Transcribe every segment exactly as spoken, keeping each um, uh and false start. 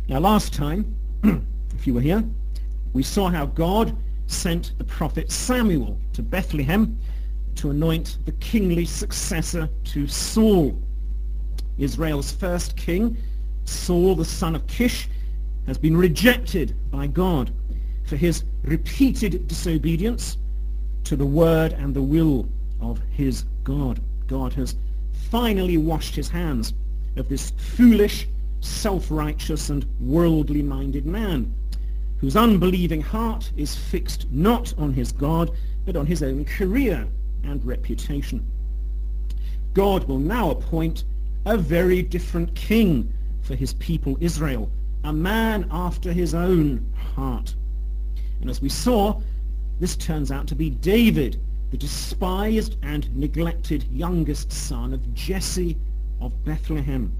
Now last time, if you were here, we saw how God sent the prophet Samuel to Bethlehem to anoint the kingly successor to Saul. Israel's first king, Saul the son of Kish, has been rejected by God for his repeated disobedience to the word and the will of his God. God has finally washed his hands of this foolish, self-righteous and worldly-minded man, whose unbelieving heart is fixed not on his God, but on his own career and reputation. God will now appoint a very different king for his people Israel, a man after his own heart. And as we saw, this turns out to be David, the despised and neglected youngest son of Jesse of Bethlehem.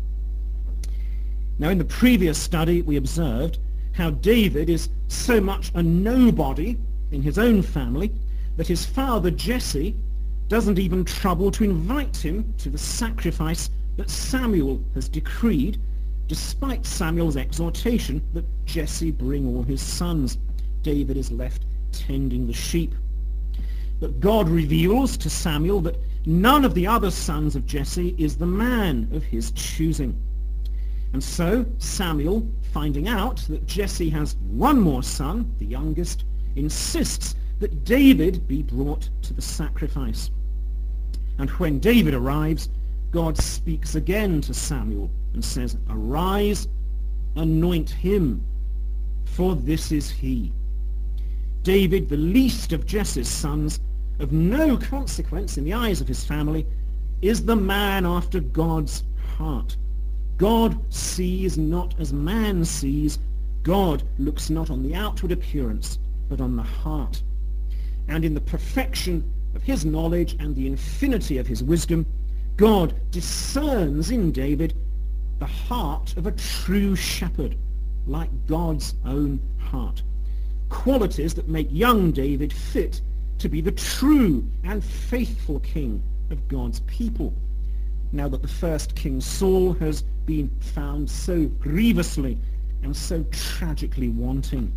Now, in the previous study, we observed how David is so much a nobody in his own family that his father Jesse doesn't even trouble to invite him to the sacrifice that Samuel has decreed, despite Samuel's exhortation that Jesse bring all his sons. David is left tending the sheep. But God reveals to Samuel that none of the other sons of Jesse is the man of his choosing. And so Samuel, finding out that Jesse has one more son, the youngest, insists that David be brought to the sacrifice. And when David arrives, God speaks again to Samuel and says, "Arise, anoint him, for this is he." David, the least of Jesse's sons, of no consequence in the eyes of his family, is the man after God's heart. God sees not as man sees. God looks not on the outward appearance, but on the heart. And in the perfection of his knowledge and the infinity of his wisdom, God discerns in David the heart of a true shepherd, like God's own heart. Qualities that make young David fit to be the true and faithful king of God's people, now that the first king Saul has been found so grievously and so tragically wanting.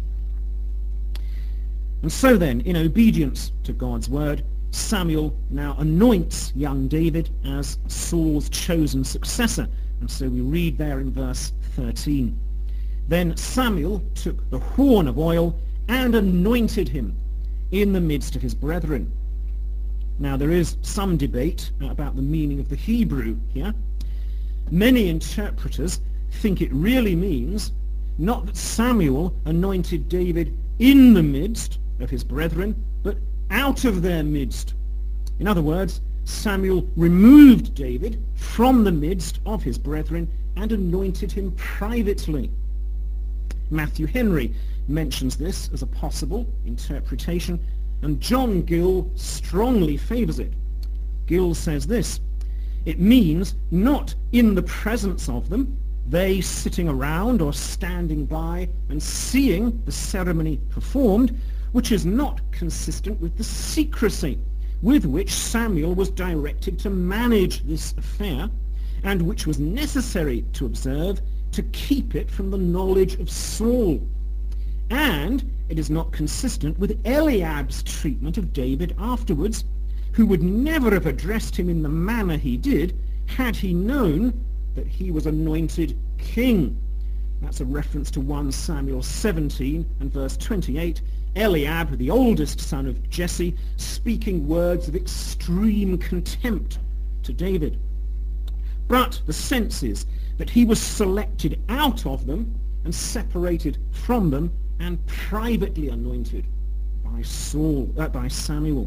And so then, in obedience to God's word, Samuel now anoints young David as Saul's chosen successor. And so we read there in verse thirteen. Then Samuel took the horn of oil and anointed him in the midst of his brethren. Now there is some debate about the meaning of the Hebrew here. Many interpreters think it really means not that Samuel anointed David in the midst of his brethren, but out of their midst. In other words, Samuel removed David from the midst of his brethren and anointed him privately. Matthew Henry mentions this as a possible interpretation, and John Gill strongly favors it. Gill says this: it means not in the presence of them, they sitting around or standing by and seeing the ceremony performed, which is not consistent with the secrecy with which Samuel was directed to manage this affair, and which was necessary to observe to keep it from the knowledge of Saul. And it is not consistent with Eliab's treatment of David afterwards, who would never have addressed him in the manner he did had he known that he was anointed king. That's a reference to First Samuel seventeen and verse twenty-eight. Eliab, the oldest son of Jesse, speaking words of extreme contempt to David. But the sense is that he was selected out of them and separated from them and privately anointed by Saul, uh, by Samuel.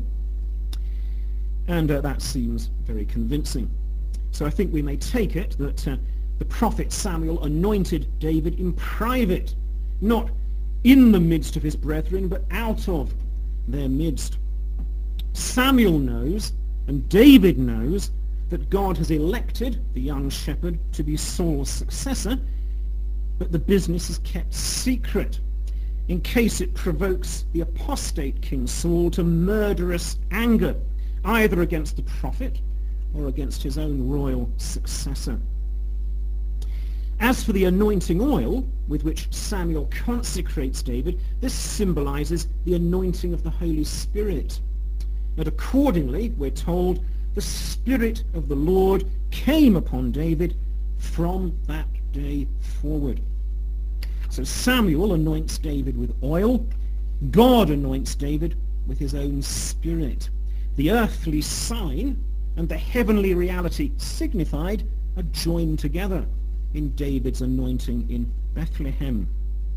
And uh, that seems very convincing. So I think we may take it that uh, the prophet Samuel anointed David in private, not in the midst of his brethren, but out of their midst. Samuel knows, and David knows, that God has elected the young shepherd to be Saul's successor, but the business is kept secret in case it provokes the apostate King Saul to murderous anger, either against the prophet or against his own royal successor. As for the anointing oil with which Samuel consecrates David, this symbolizes the anointing of the Holy Spirit. And accordingly, we're told, the Spirit of the Lord came upon David from that day forward. So Samuel anoints David with oil. God anoints David with his own Spirit. The earthly sign and the heavenly reality signified are joined together in David's anointing in Bethlehem.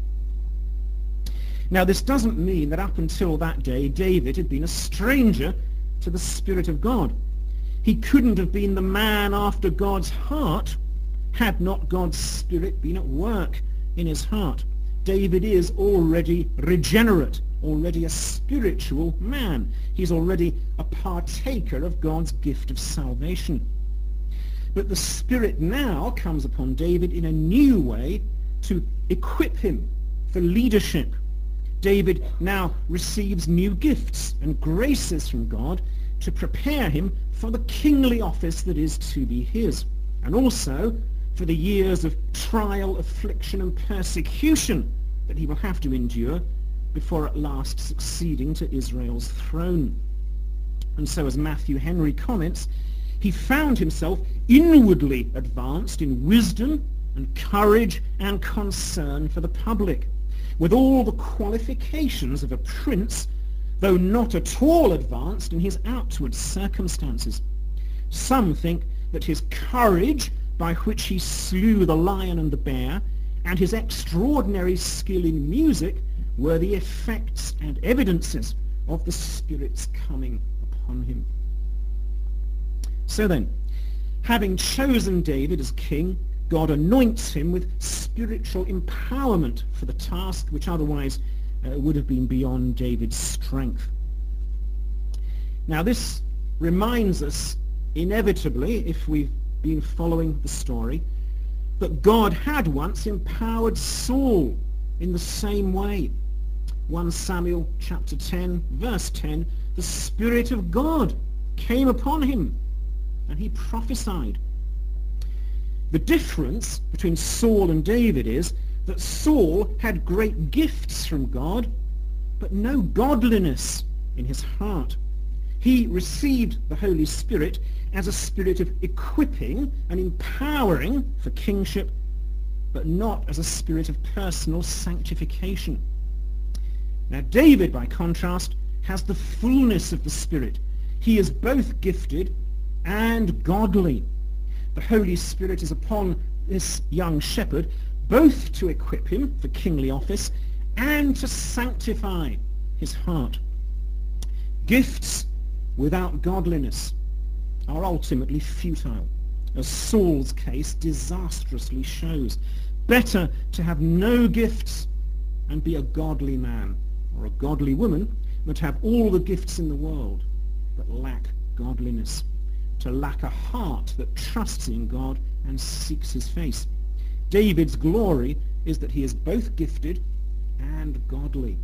Now, this doesn't mean that up until that day David had been a stranger to the Spirit of God. He couldn't have been the man after God's heart had not God's Spirit been at work in his heart. David is already regenerate, already a spiritual man. He's already a partaker of God's gift of salvation. But the Spirit now comes upon David in a new way to equip him for leadership. David now receives new gifts and graces from God to prepare him for the kingly office that is to be his, and also for the years of trial, affliction, and persecution that he will have to endure before at last succeeding to Israel's throne. And so, as Matthew Henry comments, he found himself inwardly advanced in wisdom and courage and concern for the public, with all the qualifications of a prince, though not at all advanced in his outward circumstances. Some think that his courage, by which he slew the lion and the bear, and his extraordinary skill in music were the effects and evidences of the Spirit's coming upon him. So then, having chosen David as king, God anoints him with spiritual empowerment for the task which otherwise uh, would have been beyond David's strength. Now, this reminds us inevitably, if we've been following the story, that God had once empowered Saul in the same way. First Samuel chapter ten, verse ten, the Spirit of God came upon him, and he prophesied. The difference between Saul and David is that Saul had great gifts from God, but no godliness in his heart. He received the Holy Spirit as a spirit of equipping and empowering for kingship, but not as a spirit of personal sanctification. Now, David, by contrast, has the fullness of the Spirit. He is both gifted and godly. The Holy Spirit is upon this young shepherd both to equip him for kingly office and to sanctify his heart. Gifts without godliness are ultimately futile, as Saul's case disastrously shows. Better to have no gifts and be a godly man or a godly woman than to have all the gifts in the world but lack godliness, to lack a heart that trusts in God and seeks his face. David's glory is that he is both gifted and godly.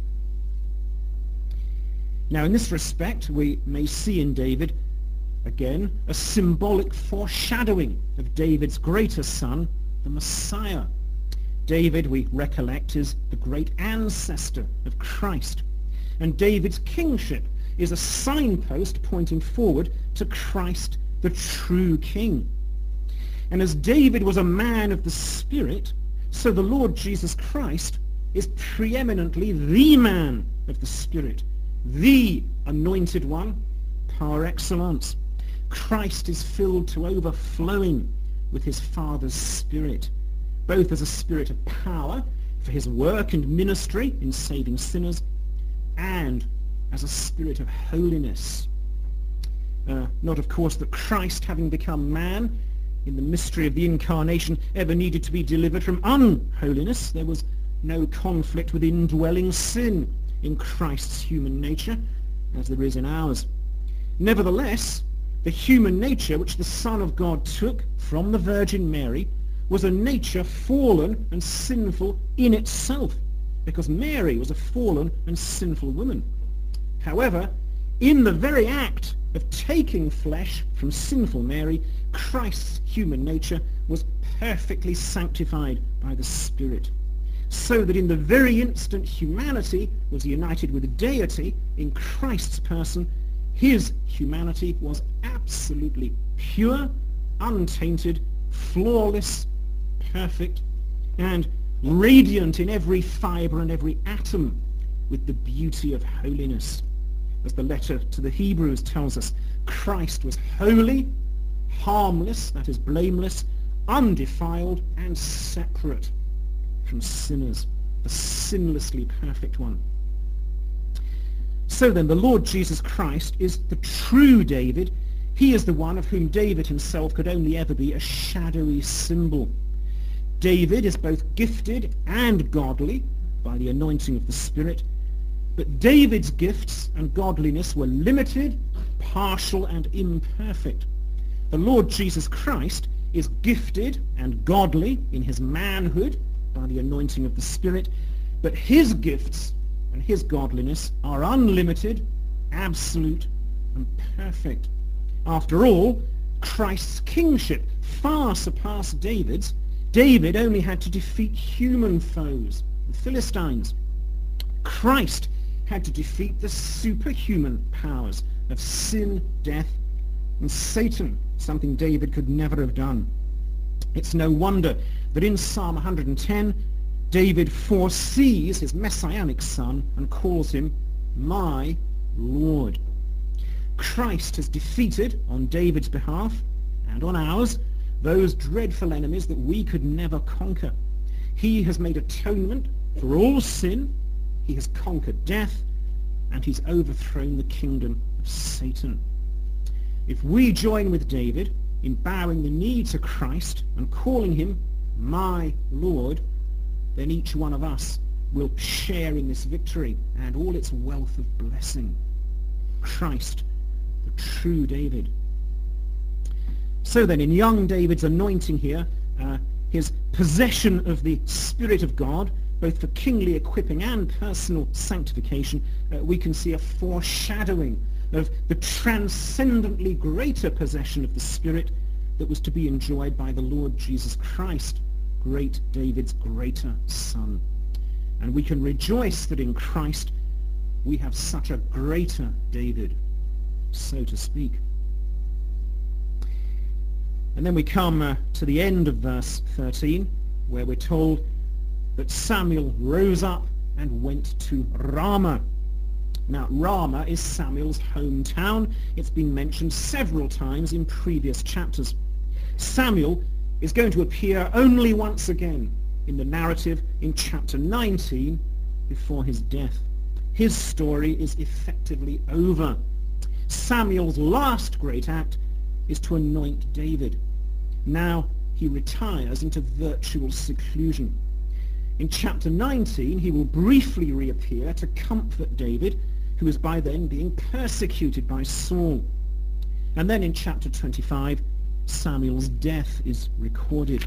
Now, in this respect, we may see in David, again, a symbolic foreshadowing of David's greater son, the Messiah. David, we recollect, is the great ancestor of Christ, and David's kingship is a signpost pointing forward to Christ, the true king. And as David was a man of the Spirit, so the Lord Jesus Christ is preeminently the man of the Spirit, the anointed one par excellence. Christ is filled to overflowing with his Father's Spirit, both as a spirit of power for his work and ministry in saving sinners, and as a spirit of holiness. Uh, not, of course, that Christ, having become man in the mystery of the incarnation, ever needed to be delivered from unholiness. There was no conflict with indwelling sin in Christ's human nature, as there is in ours. Nevertheless, the human nature which the Son of God took from the Virgin Mary was a nature fallen and sinful in itself, because Mary was a fallen and sinful woman. However, In the very act of taking flesh from sinful Mary, Christ's human nature was perfectly sanctified by the Spirit, so that in the very instant humanity was united with deity in Christ's person, his humanity was absolutely pure, untainted, flawless, perfect, and radiant in every fibre and every atom with the beauty of holiness. As the letter to the Hebrews tells us, Christ was holy, harmless, that is blameless, undefiled, and separate from sinners, the sinlessly perfect one. So then, the Lord Jesus Christ is the true David. He is the one of whom David himself could only ever be a shadowy symbol. David is both gifted and godly by the anointing of the Spirit, but David's gifts and godliness were limited, partial, and imperfect. The Lord Jesus Christ is gifted and godly in his manhood by the anointing of the Spirit, but his gifts and his godliness are unlimited, absolute, and perfect. After all, Christ's kingship far surpassed David's. David only had to defeat human foes, the Philistines. Christ had to defeat the superhuman powers of sin, death, and Satan, something David could never have done. It's no wonder that in Psalm one hundred ten, David foresees his messianic son and calls him my Lord. Christ has defeated, on David's behalf and on ours, those dreadful enemies that we could never conquer. He has made atonement for all sin, he has conquered death, and he's overthrown the kingdom of Satan. If we join with David in bowing the knee to Christ and calling him my Lord, then each one of us will share in this victory and all its wealth of blessing. Christ, the true David. So then, in young David's anointing here, uh, his possession of the Spirit of God, both for kingly equipping and personal sanctification, uh, we can see a foreshadowing of the transcendently greater possession of the Spirit that was to be enjoyed by the Lord Jesus Christ, great David's greater son. And we can rejoice that in Christ we have such a greater David, so to speak. And then we come uh, to the end of verse thirteen, where we're told that Samuel rose up and went to Ramah. Now, Ramah is Samuel's hometown. It's been mentioned several times in previous chapters. Samuel is going to appear only once again in the narrative in chapter nineteen before his death. His story is effectively over. Samuel's last great act is to anoint David. Now he retires into virtual seclusion. In chapter nineteen, he will briefly reappear to comfort David, who is by then being persecuted by Saul. And then in chapter twenty-five, Samuel's death is recorded.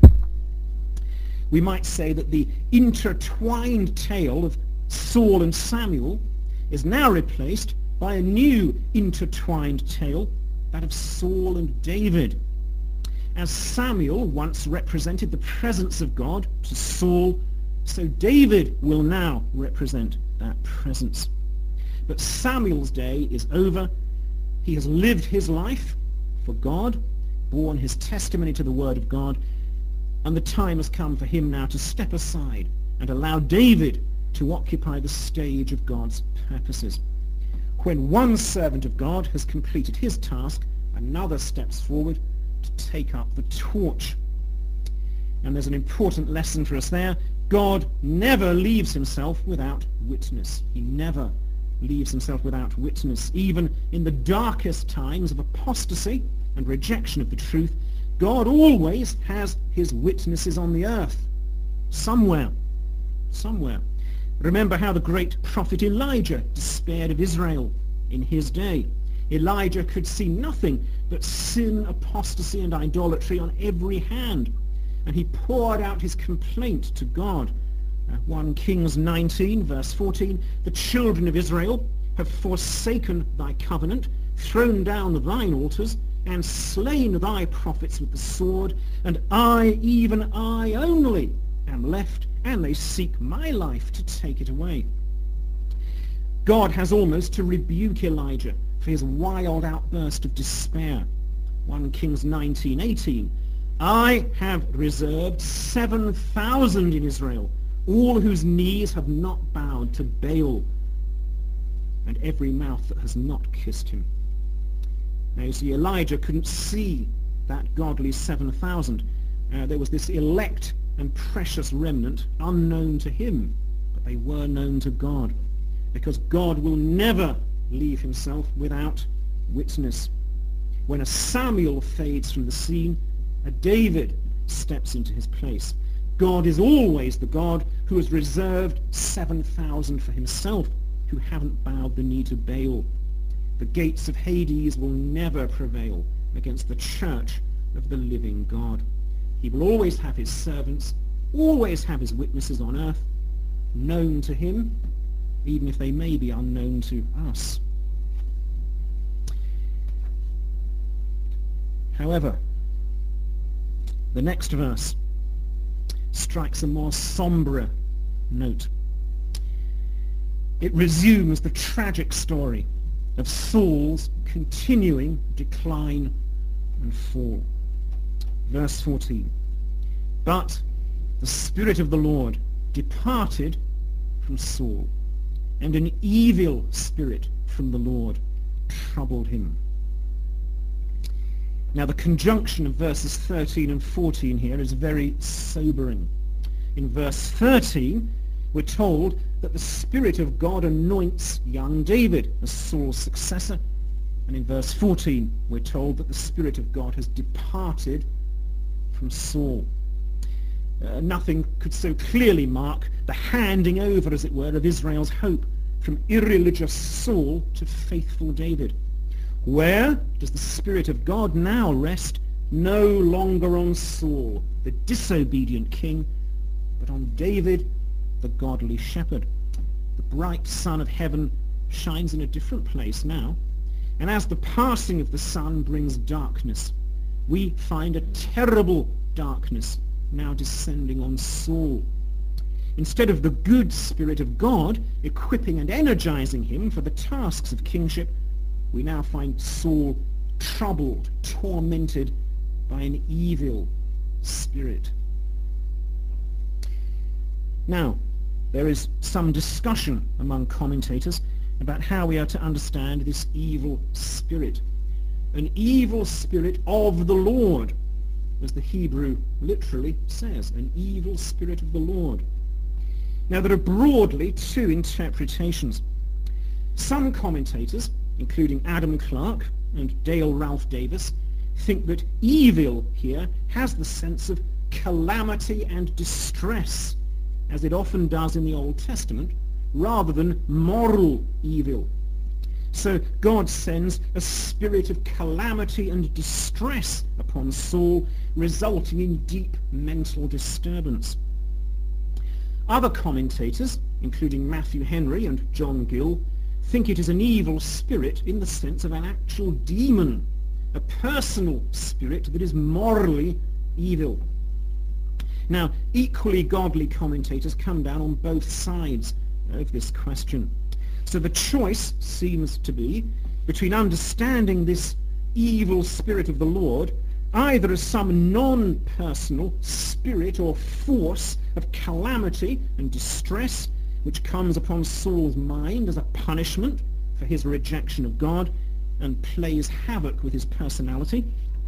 We might say that the intertwined tale of Saul and Samuel is now replaced by a new intertwined tale, that of Saul and David. As Samuel once represented the presence of God to Saul, so David will now represent that presence. But Samuel's day is over. He has lived his life for God, borne his testimony to the word of God, and the time has come for him now to step aside and allow David to occupy the stage of God's purposes. When one servant of God has completed his task, another steps forward to take up the torch. And there's an important lesson for us there. God never leaves himself without witness. He never leaves himself without witness. Even in the darkest times of apostasy and rejection of the truth, God always has his witnesses on the earth. Somewhere. Somewhere. Remember how the great prophet Elijah despaired of Israel in his day. Elijah could see nothing but sin, apostasy, and idolatry on every hand. And he poured out his complaint to God. Uh, First Kings nineteen, verse fourteen, the children of Israel have forsaken thy covenant, thrown down thine altars, and slain thy prophets with the sword, and I, even I only, am left, and they seek my life to take it away. God has almost to rebuke Elijah for his wild outburst of despair. First Kings nineteen eighteen. I have reserved seven thousand in Israel, all whose knees have not bowed to Baal, and every mouth that has not kissed him. Now you see, Elijah couldn't see that godly seven thousand. Uh, there was this elect and precious remnant unknown to him, but they were known to God, because God will never leave himself without witness. When a Samuel fades from the scene, a David steps into his place. God is always the God who has reserved seven thousand for himself, who haven't bowed the knee to Baal. The gates of Hades will never prevail against the church of the living God. He will always have his servants, always have his witnesses on earth, known to him, even if they may be unknown to us. However, the next verse strikes a more sombre note. It resumes the tragic story of Saul's continuing decline and fall. Verse fourteen. But the Spirit of the Lord departed from Saul, and an evil spirit from the Lord troubled him. Now the conjunction of verses thirteen and fourteen here is very sobering. In verse thirteen, we're told that the Spirit of God anoints young David as Saul's successor. And in verse fourteen, we're told that the Spirit of God has departed from Saul. Uh, nothing could so clearly mark the handing over, as it were, of Israel's hope from irreligious Saul to faithful David. Where does the Spirit of God now rest? No longer on Saul, the disobedient king, but on David, the godly shepherd. The bright sun of heaven shines in a different place now, and as the passing of the sun brings darkness, we find a terrible darkness now descending on Saul. Instead of the good Spirit of God equipping and energizing him for the tasks of kingship, we now find Saul troubled, tormented by an evil spirit. Now, there is some discussion among commentators about how we are to understand this evil spirit. An evil spirit of the Lord, as the Hebrew literally says, an evil spirit of the Lord. Now, there are broadly two interpretations. Some commentators, including Adam Clarke and Dale Ralph Davis, think that evil here has the sense of calamity and distress, as it often does in the Old Testament, rather than moral evil. So God sends a spirit of calamity and distress upon Saul, resulting in deep mental disturbance. Other commentators, including Matthew Henry and John Gill, think it is an evil spirit in the sense of an actual demon, a personal spirit that is morally evil. Now, equally godly commentators come down on both sides of this question. So the choice seems to be between understanding this evil spirit of the Lord either as some non-personal spirit or force of calamity and distress which comes upon Saul's mind as a punishment for his rejection of God and plays havoc with his personality,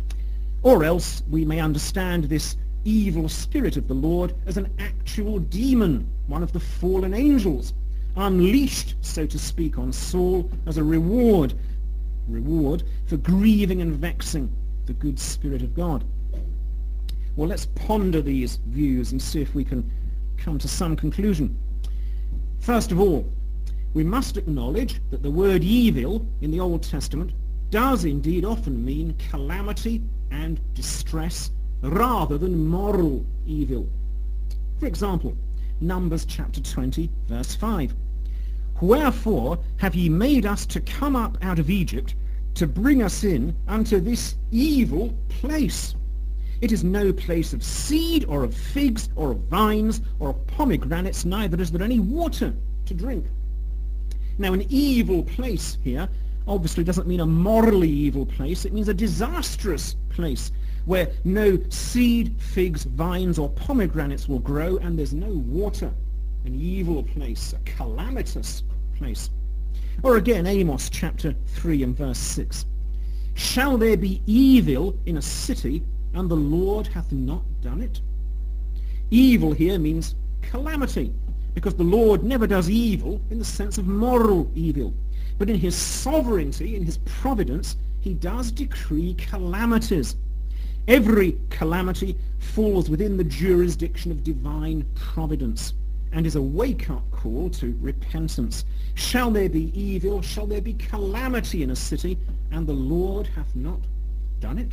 or else we may understand this evil spirit of the Lord as an actual demon, one of the fallen angels, unleashed, so to speak, on Saul as a reward, reward for grieving and vexing the good Spirit of God. Well, let's ponder these views and see if we can come to some conclusion. First of all, we must acknowledge that the word evil in the Old Testament does indeed often mean calamity and distress rather than moral evil. For example, Numbers chapter twenty, verse five. Wherefore have ye made us to come up out of Egypt, to bring us in unto this evil place? It is no place of seed, or of figs, or of vines, or of pomegranates, neither is there any water to drink. Now, an evil place here obviously doesn't mean a morally evil place. It means a disastrous place where no seed, figs, vines, or pomegranates will grow, and there's no water. An evil place, a calamitous place. Or again, Amos chapter three and verse six. Shall there be evil in a city, and the Lord hath not done it? Evil here means calamity, because the Lord never does evil in the sense of moral evil. But in his sovereignty, in his providence, he does decree calamities. Every calamity falls within the jurisdiction of divine providence and is a wake-up call to repentance. Shall there be evil, shall there be calamity in a city, and the Lord hath not done it?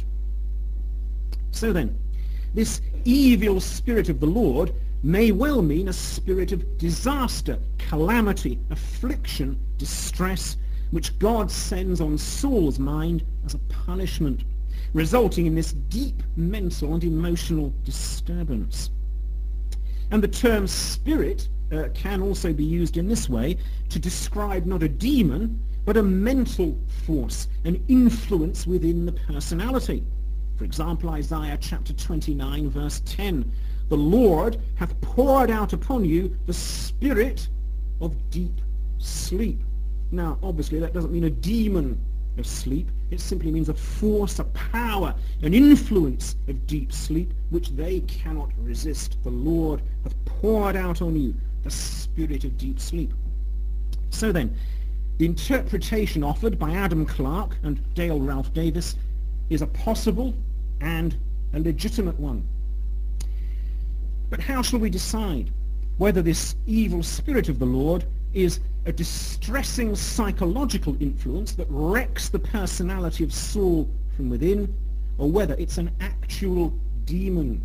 So then, this evil spirit of the Lord may well mean a spirit of disaster, calamity, affliction, distress, which God sends on Saul's mind as a punishment, resulting in this deep mental and emotional disturbance. And the term spirit uh, can also be used in this way to describe not a demon, but a mental force, an influence within the personality. For example, Isaiah chapter twenty-nine, verse ten. The Lord hath poured out upon you the spirit of deep sleep. Now, obviously, that doesn't mean a demon of sleep. It simply means a force, a power, an influence of deep sleep, which they cannot resist. The Lord hath poured out on you the spirit of deep sleep. So then, the interpretation offered by Adam Clarke and Dale Ralph Davis is a possible and a legitimate one. But how shall we decide whether this evil spirit of the Lord is a distressing psychological influence that wrecks the personality of Saul from within, or whether it's an actual demon?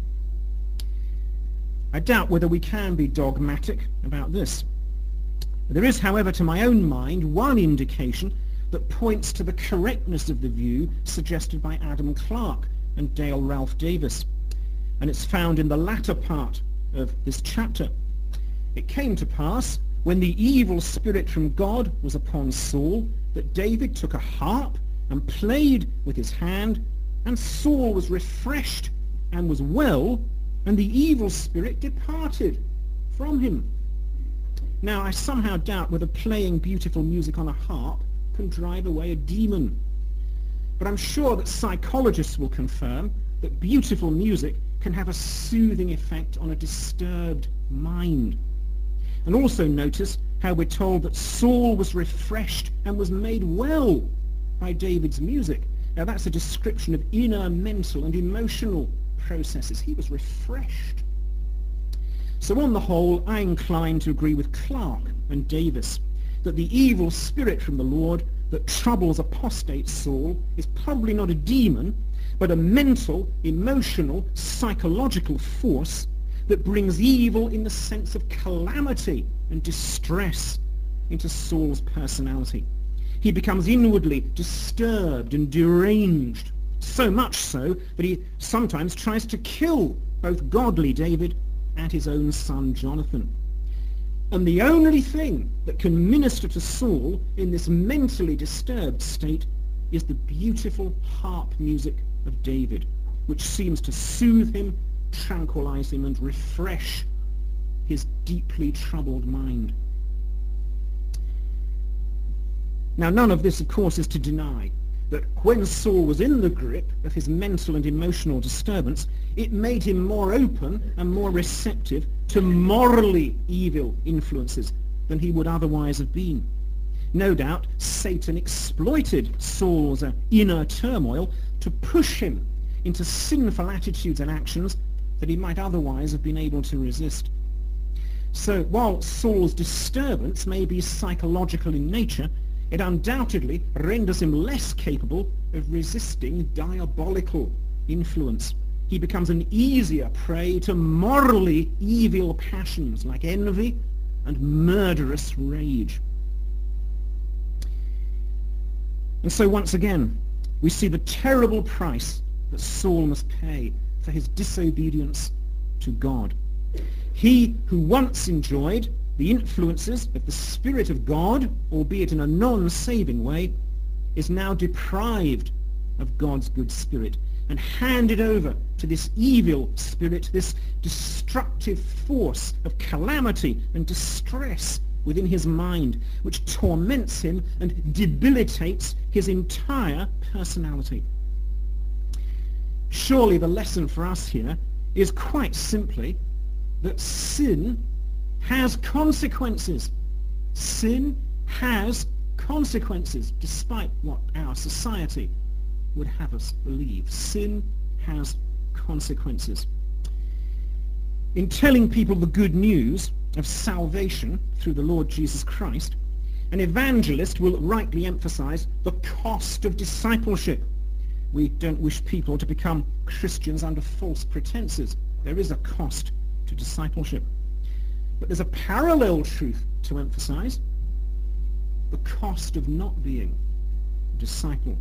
I doubt whether we can be dogmatic about this. There is, however, to my own mind, one indication that points to the correctness of the view suggested by Adam Clarke and Dale Ralph Davis, and it's found in the latter part of this chapter. It came to pass, when the evil spirit from God was upon Saul, that David took a harp and played with his hand, and Saul was refreshed and was well, and the evil spirit departed from him. Now, I somehow doubt whether playing beautiful music on a harp can drive away a demon. But I'm sure that psychologists will confirm that beautiful music can have a soothing effect on a disturbed mind. And also notice how we're told that Saul was refreshed and was made well by David's music. Now that's a description of inner mental and emotional processes. He was refreshed. So on the whole, I incline to agree with Clarke and Davis that the evil spirit from the Lord that troubles apostate Saul is probably not a demon, but a mental, emotional, psychological force that brings evil in the sense of calamity and distress into Saul's personality. He becomes inwardly disturbed and deranged, so much so that he sometimes tries to kill both godly David and his own son Jonathan. And the only thing that can minister to Saul in this mentally disturbed state is the beautiful harp music of David, which seems to soothe him, tranquilize him, and refresh his deeply troubled mind. Now, none of this, of course, is to deny that when Saul was in the grip of his mental and emotional disturbance, it made him more open and more receptive to morally evil influences than he would otherwise have been. No doubt Satan exploited Saul's uh, inner turmoil to push him into sinful attitudes and actions that he might otherwise have been able to resist. So while Saul's disturbance may be psychological in nature, it undoubtedly renders him less capable of resisting diabolical influence. He becomes an easier prey to morally evil passions like envy and murderous rage. And so once again, we see the terrible price that Saul must pay for his disobedience to God. He who once enjoyed the influences of the Spirit of God, albeit in a non-saving way, is now deprived of God's good Spirit and handed over to this evil spirit, this destructive force of calamity and distress within his mind, which torments him and debilitates his entire personality. Surely the lesson for us here is quite simply that sin has consequences. Sin has consequences, despite what our society would have us believe. Sin has consequences. In telling people the good news of salvation through the Lord Jesus Christ, an evangelist will rightly emphasize the cost of discipleship. We don't wish people to become Christians under false pretenses. There is a cost to discipleship. But there's a parallel truth to emphasize: the cost of not being a disciple.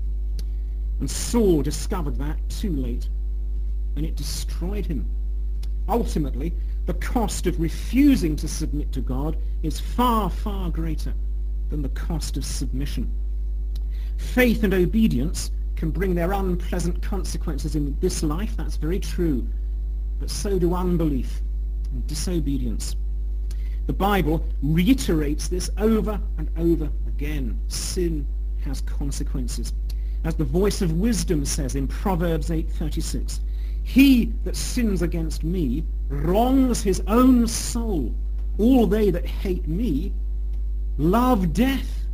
And Saul discovered that too late, and it destroyed him. Ultimately, the cost of refusing to submit to God is far, far greater than the cost of submission. Faith and obedience can bring their unpleasant consequences in this life, that's very true, but so do unbelief and disobedience. The Bible reiterates this over and over again. Sin has consequences. As the voice of wisdom says in Proverbs eight thirty-six, "He that sins against me wrongs his own soul. All they that hate me love death."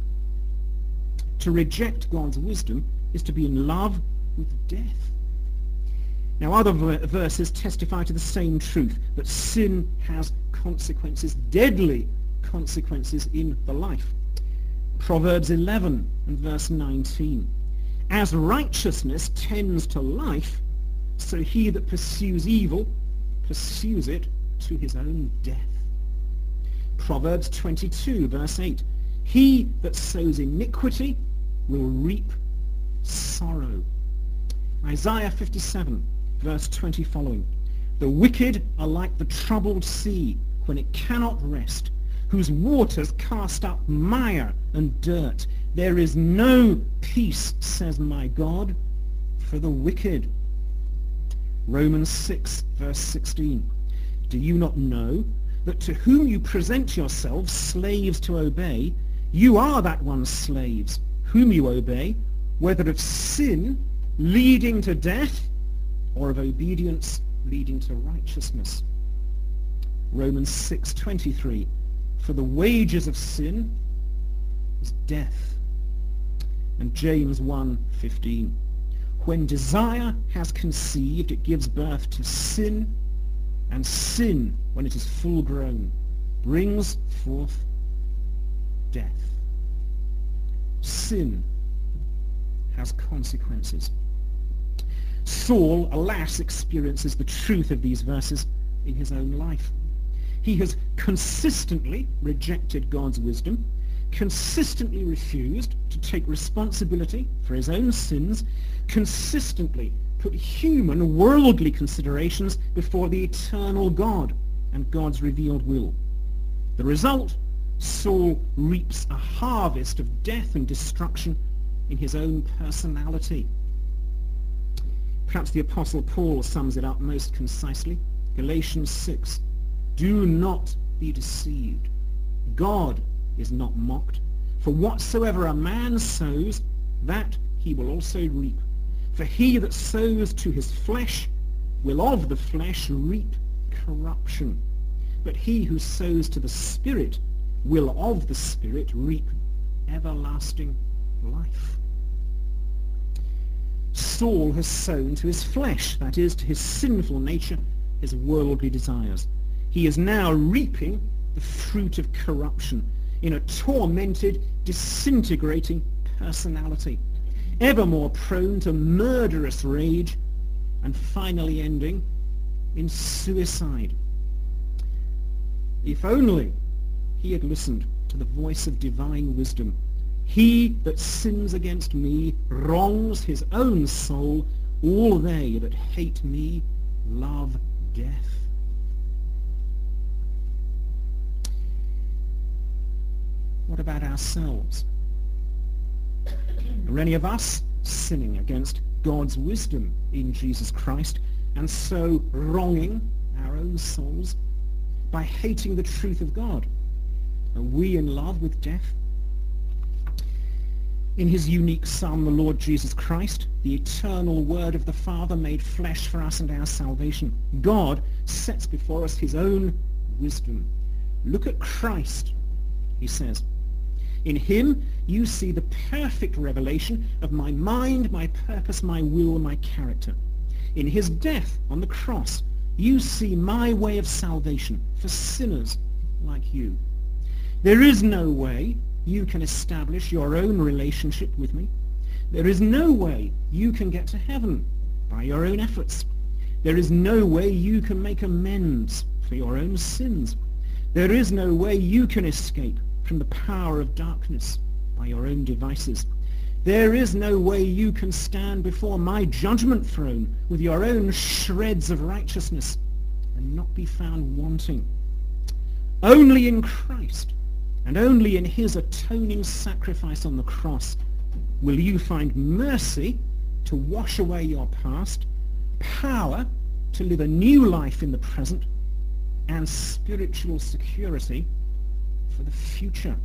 To reject God's wisdom is to be in love with death. Now, other ver- verses testify to the same truth, that sin has consequences, deadly consequences in the life. Proverbs eleven and verse nineteen. "As righteousness tends to life, so he that pursues evil pursues it to his own death." Proverbs twenty-two verse eight. "He that sows iniquity will reap sorrow." Isaiah fifty-seven verse twenty following. "The wicked are like the troubled sea when it cannot rest, whose waters cast up mire and dirt. There is no peace, says my God, for the wicked." Romans six verse sixteen. "Do you not know that to whom you present yourselves slaves to obey, you are that one's slaves, whom you obey, whether of sin leading to death or of obedience leading to righteousness?" Romans six twenty-three. "For the wages of sin is death." And James one fifteen. "When desire has conceived, it gives birth to sin, and sin, when it is full grown, brings forth death." Sin has consequences. Saul, alas, experiences the truth of these verses in his own life. He has consistently rejected God's wisdom, consistently refused to take responsibility for his own sins, consistently put human, worldly considerations before the eternal God and God's revealed will. The result, Saul reaps a harvest of death and destruction in his own personality. Perhaps the Apostle Paul sums it up most concisely. Galatians six. "Do not be deceived. God is not mocked. For whatsoever a man sows, that he will also reap. For he that sows to his flesh will of the flesh reap corruption. But he who sows to the Spirit will of the Spirit reap everlasting life." Saul has sown to his flesh, that is, to his sinful nature, his worldly desires. He is now reaping the fruit of corruption in a tormented, disintegrating personality, ever more prone to murderous rage, and finally ending in suicide. If only he had listened to the voice of divine wisdom He that sins against me wrongs his own soul. All they that hate me love death. What about ourselves? Are any of us sinning against God's wisdom in Jesus Christ, and so wronging our own souls by hating the truth of God? Are we in love with death? In his unique Son, the Lord Jesus Christ, the eternal Word of the Father made flesh for us and our salvation, God sets before us his own wisdom. Look at Christ, he says. In him you see the perfect revelation of my mind, my purpose, my will, my character. In his death on the cross, you see my way of salvation for sinners like you. There is no way you can establish your own relationship with me. There is no way you can get to heaven by your own efforts. There is no way you can make amends for your own sins. There is no way you can escape from the power of darkness by your own devices. There is no way you can stand before my judgment throne with your own shreds of righteousness and not be found wanting. Only in Christ, and only in his atoning sacrifice on the cross, will you find mercy to wash away your past, power to live a new life in the present, and spiritual security for the future.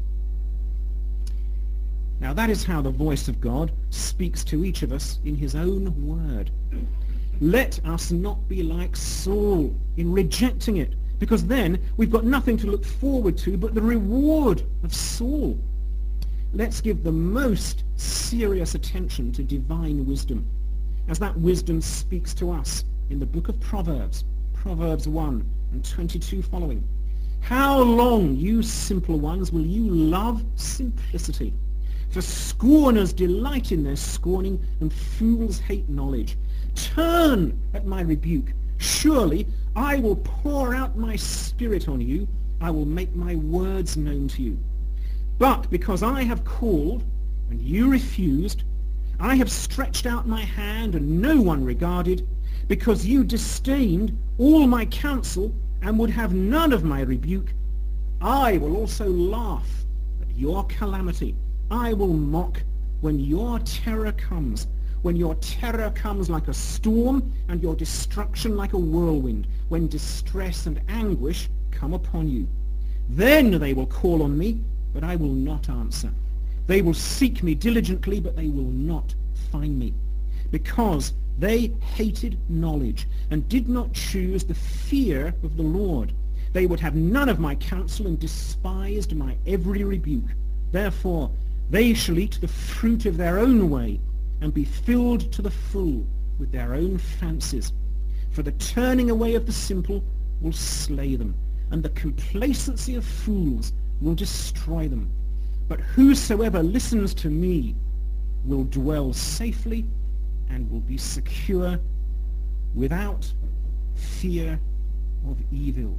Now that is how the voice of God speaks to each of us in his own word. Let us not be like Saul in rejecting it, because then we've got nothing to look forward to but the reward of Saul. Let's give the most serious attention to divine wisdom, as that wisdom speaks to us in the book of Proverbs, Proverbs one and twenty-two following. How long, you simple ones, will you love simplicity? For scorners delight in their scorning, and fools hate knowledge. Turn at my rebuke. Surely I will pour out my spirit on you. I will make my words known to you. But because I have called, and you refused, I have stretched out my hand, and no one regarded, because you disdained all my counsel, and would have none of my rebuke, I will also laugh at your calamity. I will mock when your terror comes, when your terror comes like a storm and your destruction like a whirlwind, when distress and anguish come upon you. Then they will call on me, but I will not answer. They will seek me diligently, but they will not find me, because they hated knowledge and did not choose the fear of the Lord. They would have none of my counsel and despised my every rebuke. Therefore they shall eat the fruit of their own way and be filled to the full with their own fancies. For the turning away of the simple will slay them, and the complacency of fools will destroy them. But whosoever listens to me will dwell safely and will be secure without fear of evil.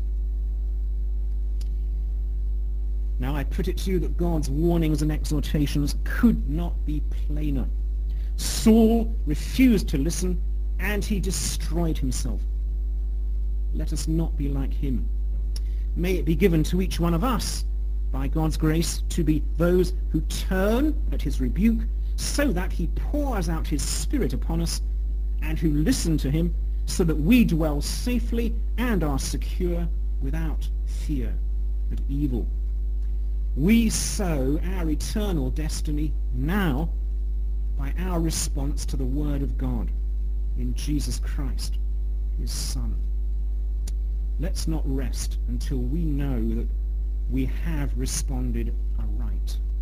Now I put it to you that God's warnings and exhortations could not be plainer. Saul refused to listen, and he destroyed himself. Let us not be like him. May it be given to each one of us, by God's grace, to be those who turn at his rebuke, so that he pours out his Spirit upon us, and who listen to him, so that we dwell safely and are secure without fear of evil. We sow our eternal destiny now by our response to the Word of God in Jesus Christ, his Son. Let's not rest until we know that we have responded aright.